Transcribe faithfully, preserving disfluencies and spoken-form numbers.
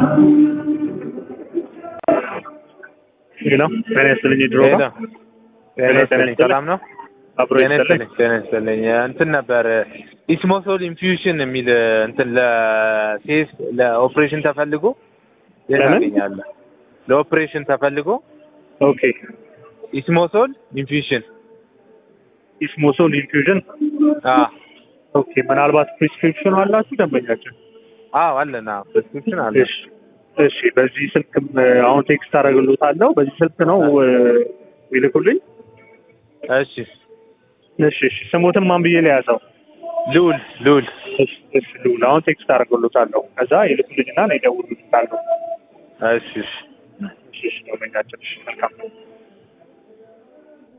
ሄሎ ጤና ይስጥልኝ ድሮ ሄሎ ጤና ይስጥልኝ ሰላም ነው አብሮ ይስጥልኝ ጤና ይስጥልኝ እንትን ነበር ኢስሞሶል ኢንፊውዥን የሚል እንትን ለሴስ ለኦፕሬሽን ተፈልጎ ያገኛል ለኦፕሬሽን ተፈልጎ ኦኬ ኢስሞሶል ኢንፊውዥን ኢስሞሶል ኢንፊውዥን አ ኦኬ ምናልባት ፕሪስክሪፕሽን አላችሁ ደንበኛችን? አዎ አለና ፕሪስክሪፕሽን አለ። እሺ እሺ በዚህ ስልክ አሁን ቴክስት አደርግልዎታለሁ። በዚህ ስልክ ነው ይልኩልኝ። እሺ እሺ እሺ ስሙትን ማን ብዬ ለያዘው? ልዑል ልዑል እሺ እሺ ልዑል አሁን ቴክስት አደርግልዎታለሁ። ከዛ ይልኩልኝና ነው ይደውሉልኛል። እሺ እሺ እሺ እሺ ደንበኛችን መልካም